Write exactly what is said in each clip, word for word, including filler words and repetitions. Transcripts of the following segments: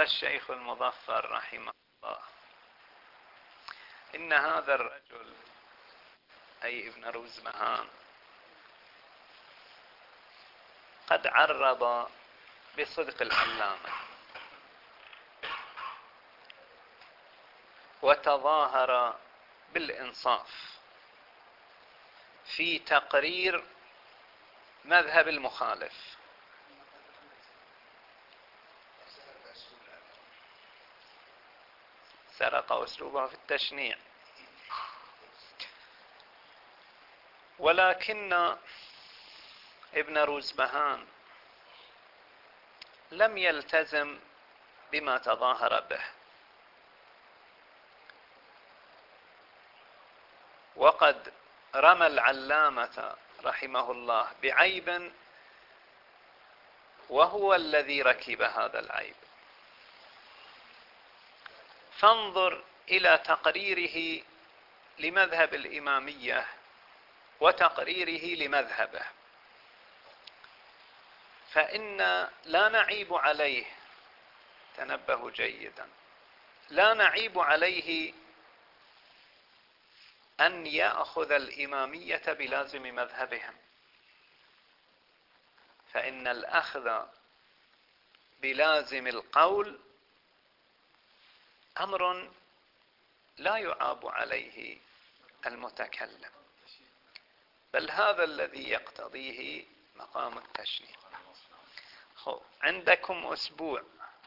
قال الشيخ المظفر رحمه الله: إن هذا الرجل أي ابن روزبهان قد عرض بصدق العلامة وتظاهر بالإنصاف في تقرير مذهب المخالف. سرق أسلوبه في التشنيع، ولكن ابن روزبهان لم يلتزم بما تظاهر به، وقد رمى العلامة رحمه الله بعيب وهو الذي ركب هذا العيب. فانظر إلى تقريره لمذهب الإمامية وتقريره لمذهبه، فإن لا نعيب عليه، تنبهوا جيدا، لا نعيب عليه أن يأخذ الإمامية بلازم مذهبهم، فإن الأخذ بلازم القول أمر لا يعاب عليه المتكلم، بل هذا الذي يقتضيه مقام التشنيع. عندكم أسبوع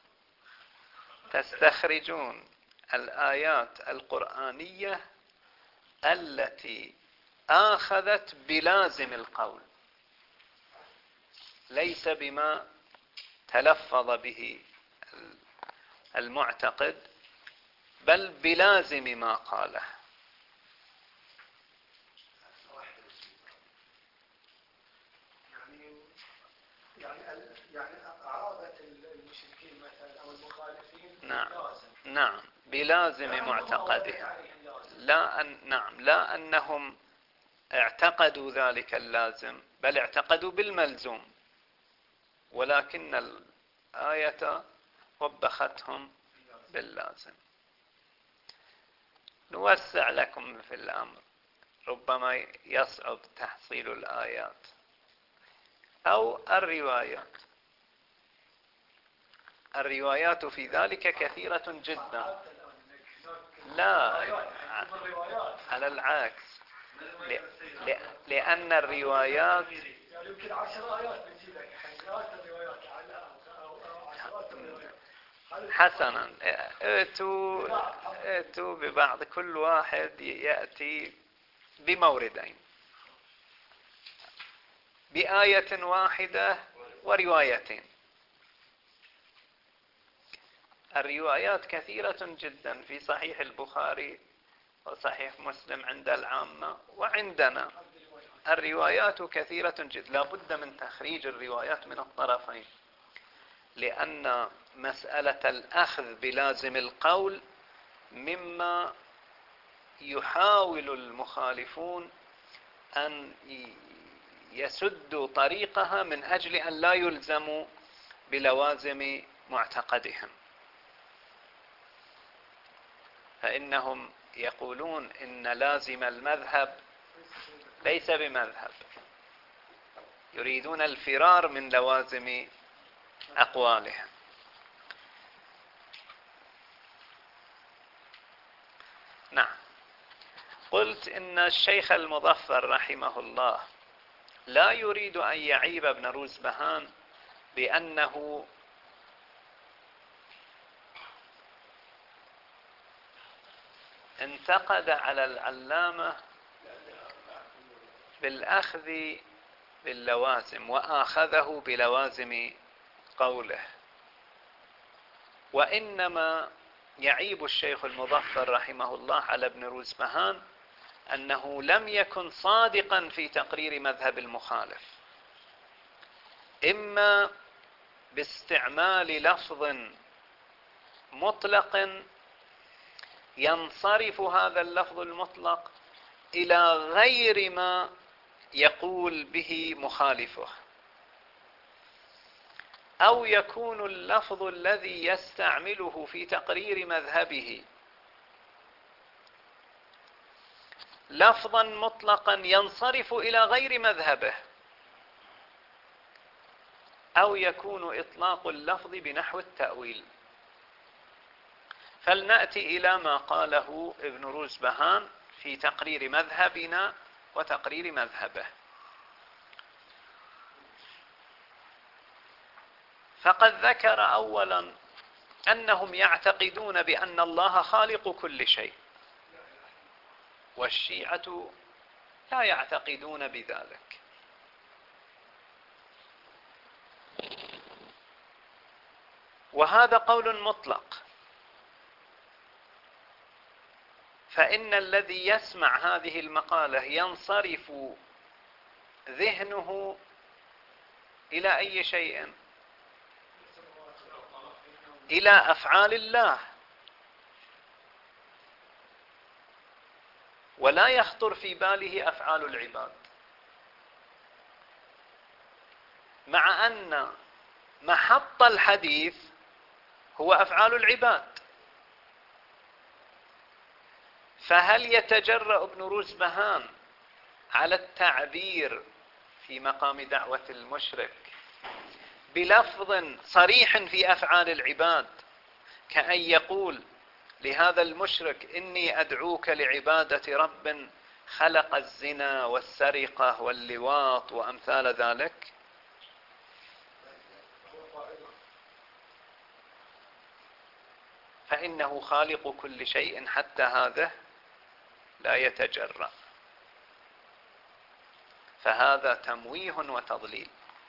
تستخرجون الآيات القرآنية التي آخذت بلازم القول، ليس بما تلفظ به المعتقد، بل بلازم ما قاله. يعني يعني يعني أعادت المشركين مثلا أو المخالفين نعم بلازم. نعم بلازم معتقدهم، لا أن نعم لا أنهم اعتقدوا ذلك اللازم، بل اعتقدوا بالملزوم، ولكن الآية وبختهم باللازم. نوسع لكم في الأمر، ربما يصعب تحصيل الآيات أو الروايات. الروايات في ذلك كثيرة جدا، لا على العكس، لأن الروايات يمكن عشر آيات نجيب لك حيثيات الروايات حسنا. ائتوا ائتوا ببعض، كل واحد يأتي بموردين، بآية واحدة وروايتين. الروايات كثيرة جدا في صحيح البخاري وصحيح مسلم عند العامة وعندنا. الروايات كثيرة جدا، لا بد من تخريج الروايات من الطرفين، لأن مسألة الأخذ بلازم القول مما يحاول المخالفون أن يسدوا طريقها من أجل أن لا يلزموا بلوازم معتقدهم. فإنهم يقولون إن لازم المذهب ليس بمذهب، يريدون الفرار من لوازم أقوالهم. نعم، قلت إن الشيخ المظفر رحمه الله لا يريد أن يعيب ابن روزبهان بأنه انتقد على العلامة بالأخذ باللوازم وآخذه بلوازم قوله، وإنما يعيب الشيخ المظفر رحمه الله على ابن روزبهان أنه لم يكن صادقا في تقرير مذهب المخالف، إما باستعمال لفظ مطلق ينصرف هذا اللفظ المطلق إلى غير ما يقول به مخالفه، أو يكون اللفظ الذي يستعمله في تقرير مذهبه لفظا مطلقا ينصرف إلى غير مذهبه، أو يكون إطلاق اللفظ بنحو التأويل. فلنأتي إلى ما قاله ابن روزبهان في تقرير مذهبنا وتقرير مذهبه. فقد ذكر أولا أنهم يعتقدون بأن الله خالق كل شيء، والشيعة لا يعتقدون بذلك. وهذا قول مطلق، فإن الذي يسمع هذه المقالة ينصرف ذهنه إلى أي شيء؟ إلى أفعال الله، ولا يخطر في باله أفعال العباد، مع أن محط الحديث هو أفعال العباد. فهل يتجرأ ابن روزبهان على التعبير في مقام دعوة المشرك بلفظ صريح في أفعال العباد، كأن يقول لهذا المشرك إني أدعوك لعبادة رب خلق الزنا والسرقة واللواط وأمثال ذلك؟ فإنه خالق كل شيء، حتى هذا لا يتجرأ. فهذا تمويه وتضليل.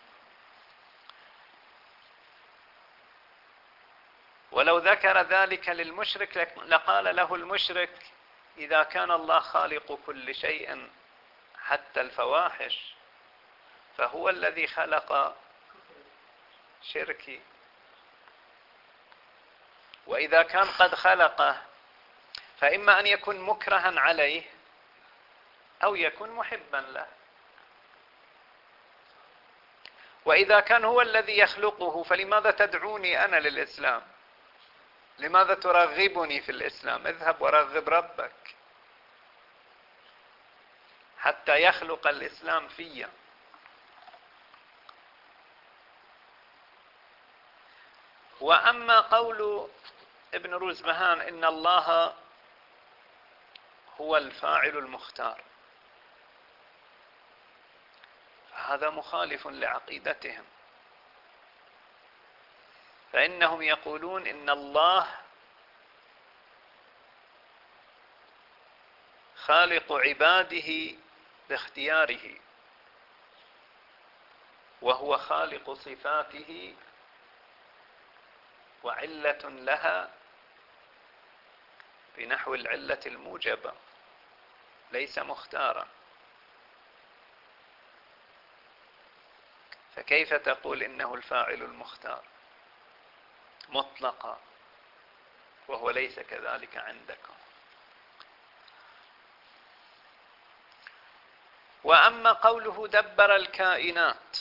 ولو ذكر ذلك للمشرك لقال له المشرك إذا كان الله خالق كل شيء حتى الفواحش فهو الذي خلق شركي، وإذا كان قد خلقه فإما أن يكون مكرها عليه أو يكون محبا له. وإذا كان هو الذي يخلقه فلماذا تدعوني أنا للإسلام؟ لماذا ترغبني في الإسلام؟ اذهب ورغب ربك حتى يخلق الإسلام في. وأما قول ابن روزبهان إن الله هو الفاعل المختار، فهذا مخالف لعقيدتهم. فإنهم يقولون إن الله خالق عباده باختياره، وهو خالق صفاته وعلة لها بنحو العلة الموجبة، ليس مختارا. فكيف تقول إنه الفاعل المختار مطلقا وهو ليس كذلك عندكم؟ وأما قوله دبر الكائنات،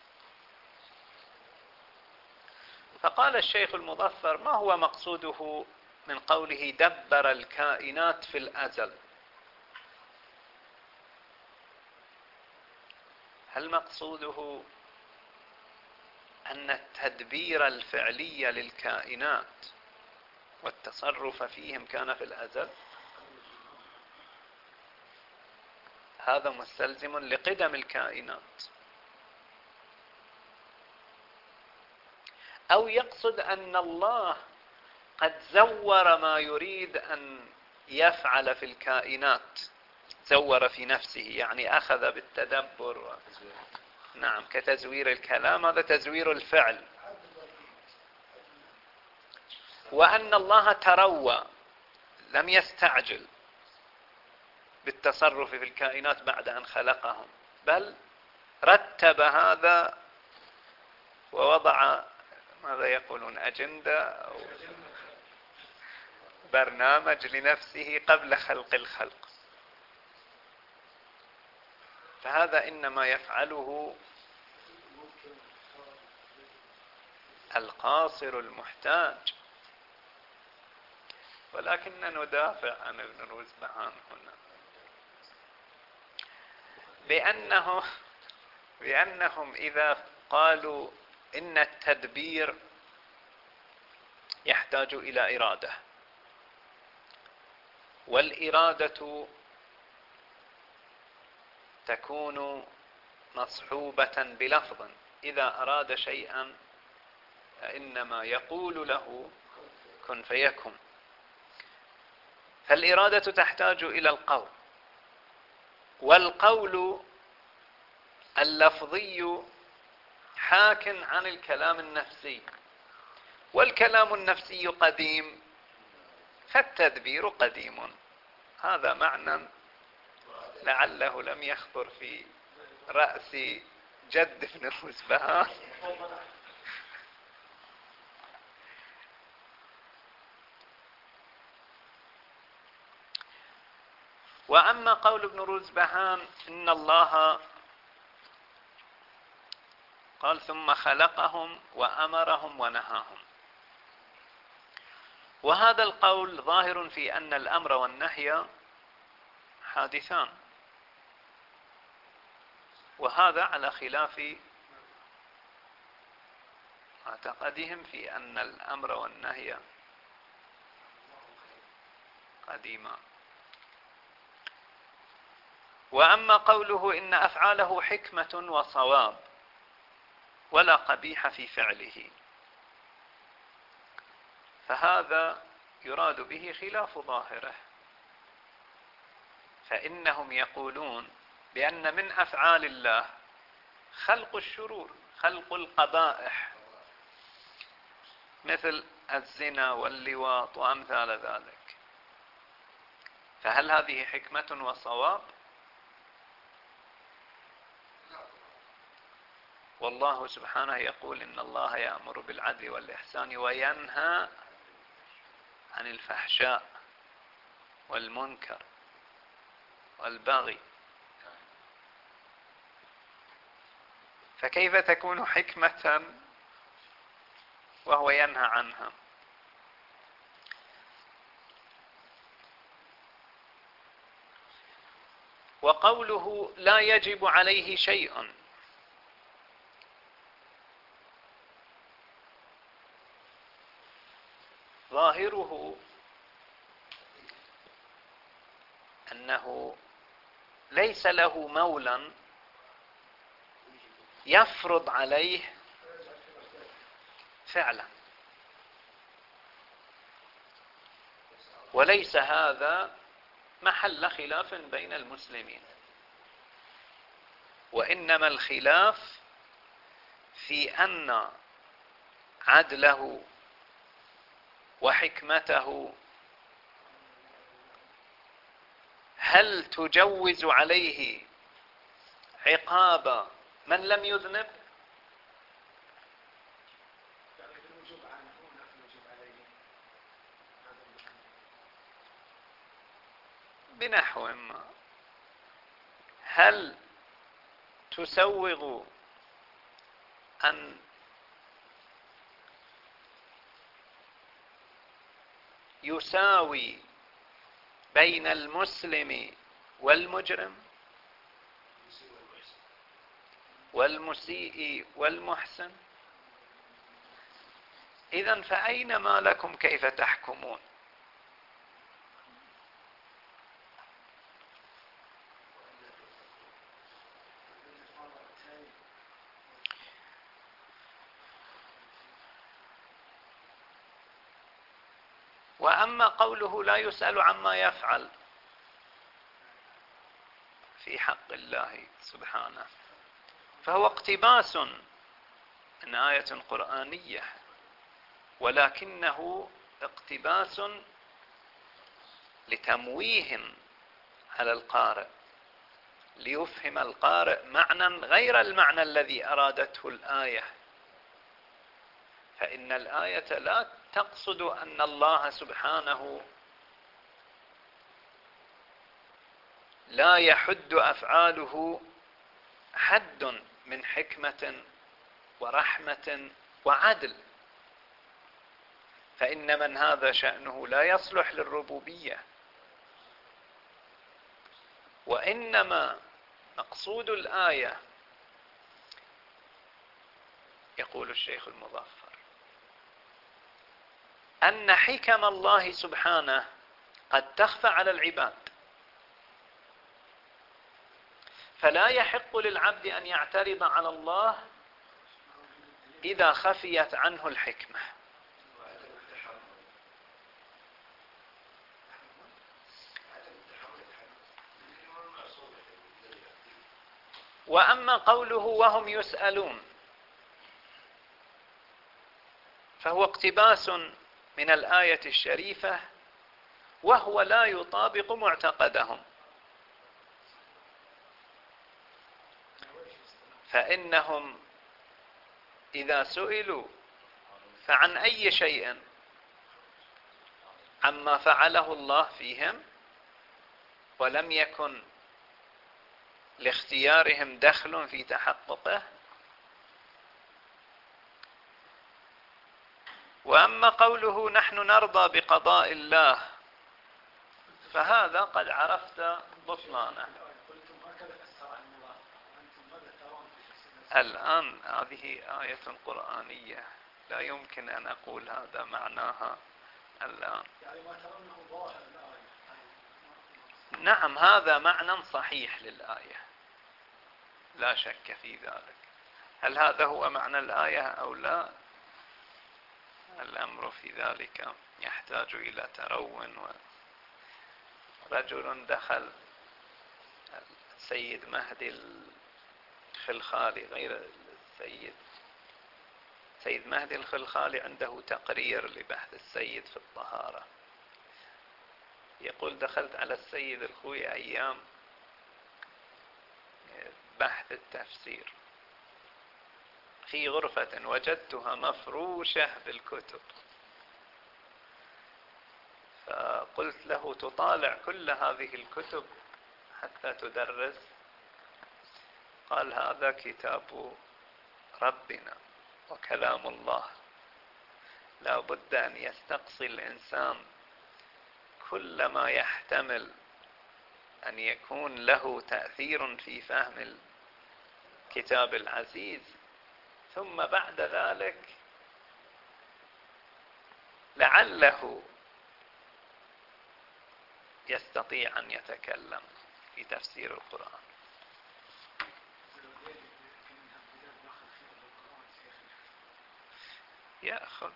فقال الشيخ المظفر ما هو مقصوده من قوله دبر الكائنات في الأزل؟ هل مقصوده أن التدبير الفعلي للكائنات والتصرف فيهم كان في الأزل؟ هذا مستلزم لقدم الكائنات. أو يقصد أن الله قد زور ما يريد أن يفعل في الكائنات، زور في نفسه، يعني أخذ بالتدبر. نعم، كتزوير الكلام، هذا تزوير الفعل. وأن الله تروى، لم يستعجل بالتصرف في الكائنات بعد أن خلقهم، بل رتب هذا ووضع ماذا يقولون أجندة أو برنامج لنفسه قبل خلق الخلق. فهذا إنما يفعله القاصر المحتاج. ولكن ندافع عن ابن روزبهان هنا بأنه بأنهم إذا قالوا إن التدبير يحتاج إلى إرادة، والإرادة تكون مصحوبة بلفظ، إذا أراد شيئا فإنما يقول له كن فيكن، فالإرادة تحتاج إلى القول، والقول اللفظي حاك عن الكلام النفسي، والكلام النفسي قديم فالتدبير قديم. هذا معنى لعله لم يخطر في رأس جد ابن روزبهان. وأما قول ابن روزبهان إن الله قال ثم خلقهم وأمرهم ونهاهم، وهذا القول ظاهر في أن الأمر والنهي حادثان، وهذا على خلاف معتقدهم في أن الأمر والنهي قديما. وأما قوله إن أفعاله حكمة وصواب ولا قبيح في فعله، فهذا يراد به خلاف ظاهره، فإنهم يقولون بأن من أفعال الله خلق الشرور، خلق القبائح، مثل الزنا واللواط وأمثال ذلك، فهل هذه حكمة وصواب؟ والله سبحانه يقول إن الله يأمر بالعدل والإحسان وينهى عن الفحشاء والمنكر والبغي، فكيف تكون حكمة وهو ينهى عنها؟ وقوله لا يجب عليه شيء، ظاهره أنه ليس له مولى يفرض عليه فعلا، وليس هذا محل خلاف بين المسلمين، وإنما الخلاف في أن عدله وحكمته هل تجوز عليه عقاب من لم يذنب؟ بنحو ما، هل تسوغ أن يساوي بين المسلم والمجرم والمسيء والمحسن؟ إذن فأين ما لكم كيف تحكمون؟ وأما قوله لا يسأل عما يفعل في حق الله سبحانه، فهو اقتباس من آية قرآنية، ولكنه اقتباس لتمويه على القارئ، ليفهم القارئ معنى غير المعنى الذي أرادته الآية، فإن الآية لا تقصد أن الله سبحانه لا يحد أفعاله حد من حكمة ورحمة وعدل، فإن من هذا شأنه لا يصلح للربوبية، وإنما مقصود الآية يقول الشيخ المظفر أن حكم الله سبحانه قد تخفى على العباد، فلا يحق للعبد أن يعترض على الله إذا خفيت عنه الحكمة. وأما قوله وهم يسألون فهو اقتباس من الآية الشريفة، وهو لا يطابق معتقدهم، فإنهم إذا سئلوا فعن أي شيء عما فعله الله فيهم ولم يكن لاختيارهم دخل في تحققه. وأما قوله نحن نرضى بقضاء الله فهذا قد عرفت بطلانه. الآن هذه آية قرآنية لا يمكن أن أقول هذا معناها الآن. نعم هذا معنى صحيح للآية لا شك في ذلك. هل هذا هو معنى الآية أو لا؟ الأمر في ذلك يحتاج إلى ترون. رجل دخل السيد مهدي الخلخالي، غير السيد سيد مهدي الخلخالي عنده تقرير لبحث السيد في الطهارة، يقول دخلت على السيد الخوي أيام بحث التفسير في غرفة وجدتها مفروشة بالكتب، فقلت له تطالع كل هذه الكتب حتى تدرس؟ قال هذا كتاب ربنا وكلام الله، لا بد أن يستقصي الإنسان كل ما يحتمل أن يكون له تأثير في فهم الكتاب العزيز، ثم بعد ذلك لعله يستطيع أن يتكلم في تفسير القرآن. يأخذ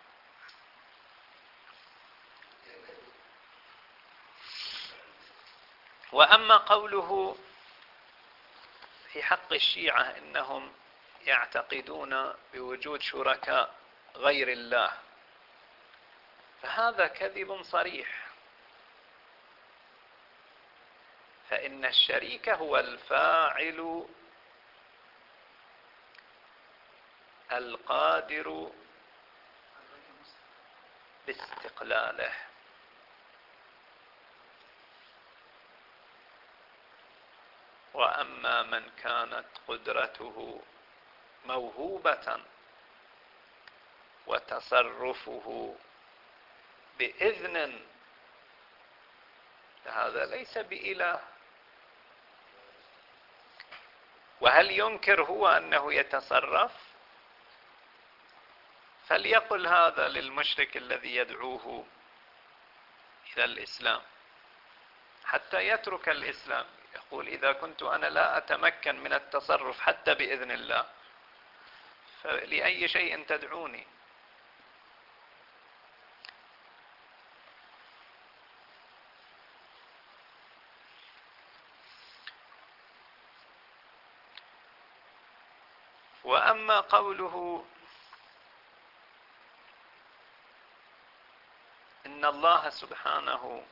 وأما قوله في حق الشيعة إنهم يعتقدون بوجود شركاء غير الله، فهذا كذب صريح، فإن الشريك هو الفاعل القادر باستقلاله، وأما من كانت قدرته موهوبة وتصرفه بإذن هذا ليس بإله. وهل ينكر هو أنه يتصرف؟ فليقل هذا للمشرك الذي يدعوه إلى الإسلام حتى يترك الإسلام، يقول إذا كنت أنا لا أتمكن من التصرف حتى بإذن الله فلأي شيء تدعوني؟ وأما قوله إن الله سبحانه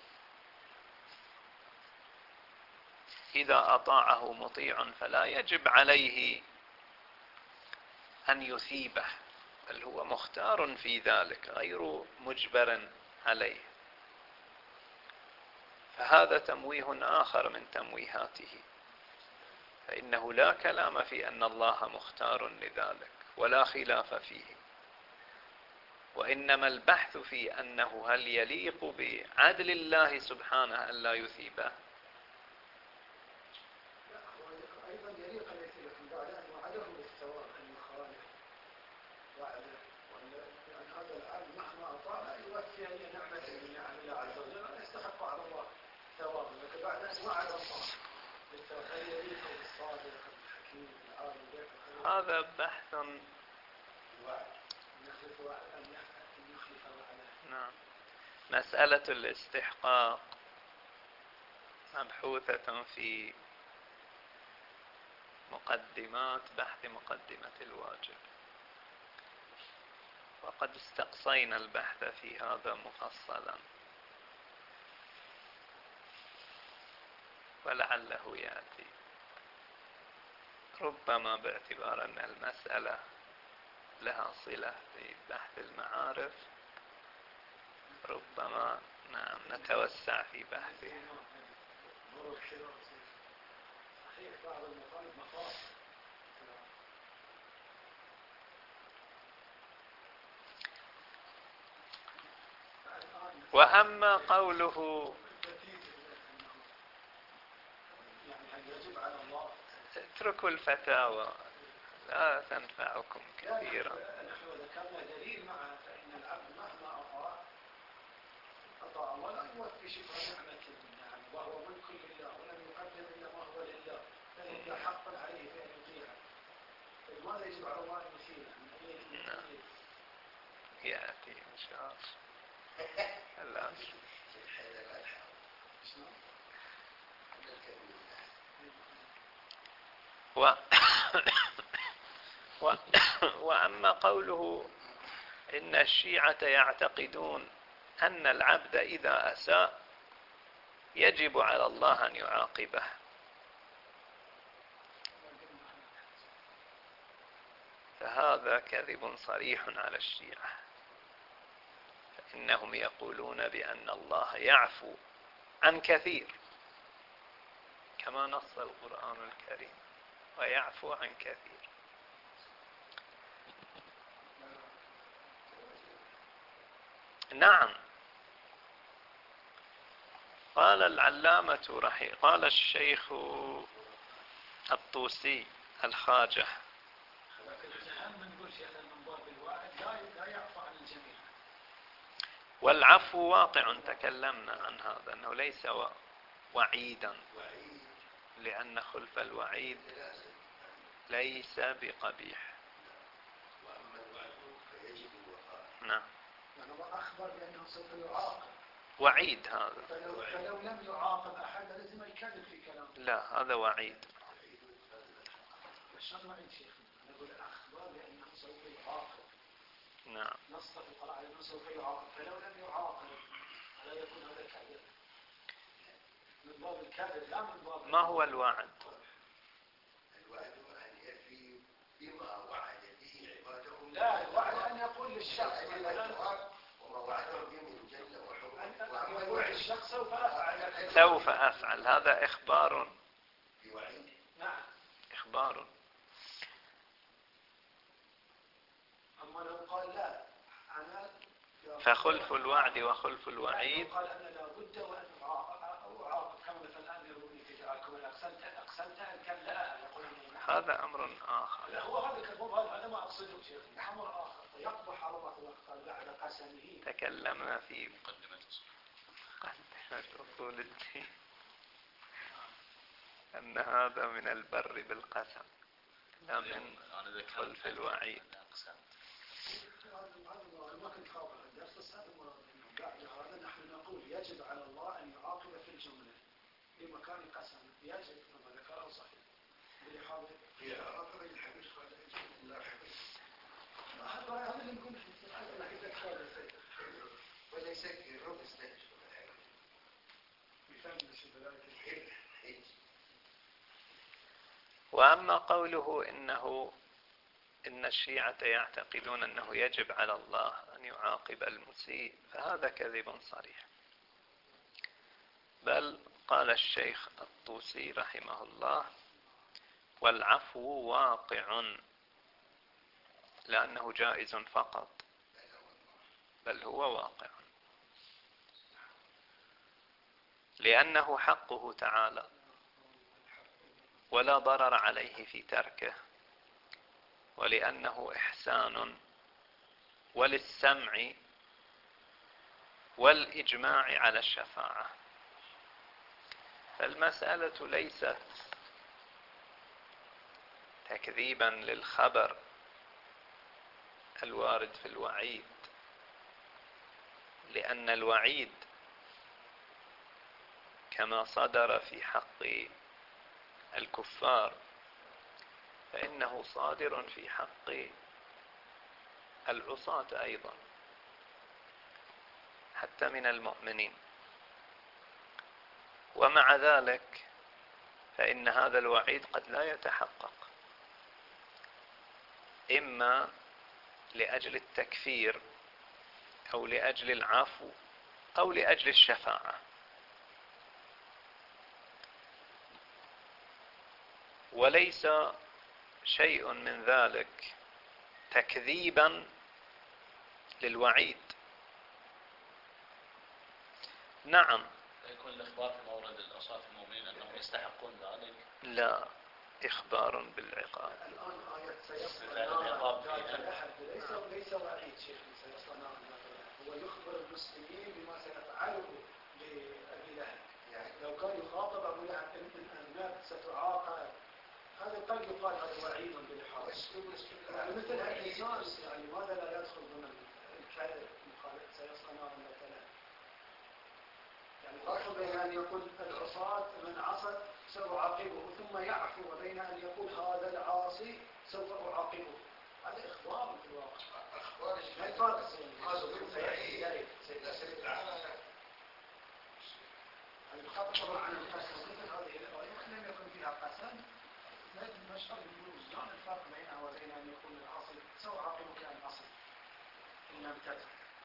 إذا أطاعه مطيع فلا يجب عليه أن يثيبه، بل هو مختار في ذلك غير مجبر عليه، فهذا تمويه آخر من تمويهاته، فإنه لا كلام في أن الله مختار لذلك ولا خلاف فيه. وإنما البحث في أنه هل يليق بعدل الله سبحانه أن لا يثيبه. أيضا يليق أن يثيبه بعد أن وعده بالثواب أن يخالف وعده، وأن هذا العبد مهما أطاع لا يوفي أي نعمة من نعم الله عز وجل ولا يستحق على الله ثوابه، لكن بعد أن وعد الله بالثواب هل يليق بالصادق الحكيم العالم به. هذا بحث. نعم. مسألة الاستحقاق مبحوثة في مقدمات بحث مقدمة الواجب، وقد استقصينا البحث في هذا مفصلا، ولعله يأتي ربما باعتبار أن المسألة لها صلة ببحث المعارف، ربما نعم نتوسع في بحثه. وأما قوله اتركوا الفتاوى لا تنفعكم كثيرا. نحن ذكرنا دليل معها فإن العبد مهما أطاع أطاع ولا يوفي شكر نعمة النعم وهو ملك لله ولم يقدم إلا ما هو لله، فإن حقا عليه بأن يطيعه، فلماذا يجب على الله أن يثيبه؟ يأتي إن شاء الله. و... و... وأما قوله إن الشيعة يعتقدون أن العبد إذا أساء يجب على الله أن يعاقبه، فهذا كذب صريح على الشيعة، فإنهم يقولون بأن الله يعفو عن كثير كما نص القرآن الكريم، ويعفو عن كثير. نعم. قال العلامة رحي قال الشيخ الطوسي الخاجة والعفو واقع، تكلمنا عن هذا أنه ليس وعيدا، لأن خلف الوعيد ليس بقبيح. نعم. أخبر بأنه سوف يعاقب، وعيد هذا. فلو, فلو لم يعاقب أحد لازم يكذب في كلامه. لا، هذا وعيد. شلون وعيد شيخ؟ نقول أخبر بأنه سوف يعاقب. نعم. نص القرآن على أنه سوف يعاقب، فلو لم يعاقب لا يكون هذا كذب. من باب الكذب لا من باب. ما هو الوعد؟ الوعد أن يفي بما وعد به عباده. لا، الوعد أن يقول للشخص وما وعده به من جل وحكم، أن يقول الشخص سوف أفعل. سوف أفعل، هذا إخبار. بوعيد. نعم. إخبار. أما لو قال لا أنا فخلف الوعد وخلف الوعيد. قال أنا لا بد وأن أعاقب كما مثلا أمروني في ذلكم إن أقسمت أقسمت أن كان لا يقول. هذا أمر آخر. لا، هو هذا كذب، هذا ما أقصده شيخ، أمر آخر يقبح على الله وقال بعد قسمه. تكلمنا في مقدمة أصول الدين أن هذا من البر بالقسم لا من خلف الوعيد. ما كنت خاطر الدرس، بس هذا بعد هذا نحن نقول يجب على الله أن يعاقب في الجملة في مكان قسم، يجب كما ذكره صحيح. في عرفة الحديث قال لا حديث. هذا اللي نقول هذا الحديث هذا ولا يسكر رب استهجر وأما قوله إنه إن الشيعة يعتقدون أنه يجب على الله أن يعاقب المسيء، فهذا كذب صريح. بل قال الشيخ الطوسي رحمه الله والعفو واقع لأنه جائز فقط، بل هو واقع، لأنه حقه تعالى ولا ضرر عليه في تركه، ولأنه إحسان، وللسمع والإجماع على الشفاعة. فالمسألة ليست تكذيبا للخبر الوارد في الوعيد، لأن الوعيد كما صدر في حق الكفار فإنه صادر في حق العصاة أيضا حتى من المؤمنين. ومع ذلك فإن هذا الوعيد قد لا يتحقق، إما لأجل التكفير أو لأجل العفو أو لأجل الشفاعة. وليس شيء من ذلك تكذيبا للوعيد. نعم يكون الإخبار في مورد العصاة المؤمنين أنهم يستحقون ذلك؟ لا، إخبار بالعقاب. الآن آية سيصلى العقاب نارا فيها. ذات لهب ليس ليس وعيد شيخ سيصلى نارا ذات لهب، هو يخبر المسلمين بما سيفعله لأبي لهب. يعني لو كان يخاطب أبو لهب إن النار ستعاقب، هذا قد يقال هذا وعيد بالحق. يعني مثل الإنسان يعني ماذا لا يدخل ضمن الكذب سيصلى نارا ذات لهب؟ يعني فرق بين أن يقول العصاة من عصى سأعاقبه ثم يعفو، وبين أن يقول هذا العاصي سوف أعاقبه. هذا إخبار في الواقع. أخبار ما يفرق هذا سيأتي سيأتي يعني بخاطر طبعا عن القسم مثل هذه الآية لم يكن فيها قسم، لكن المشهر بالوجدان الفرق بينها وبين أن يكون العاصي سأعاقبك أن أصل إن لم تتب.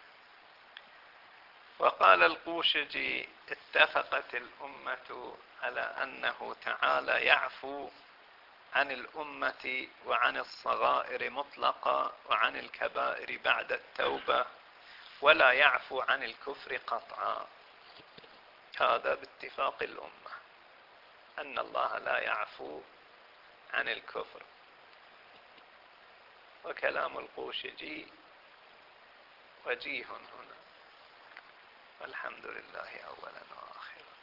وقال القوشجي: اتفقت الأمة على أنه تعالى يعفو عن الأمة وعن الصغائر مطلقا وعن الكبائر بعد التوبة، ولا يعفو عن الكفر قطعا. هذا باتفاق الأمة أن الله لا يعفو عن الكفر. وكلام القوشجي وجيه هنا، والحمد لله أولا وآخرا.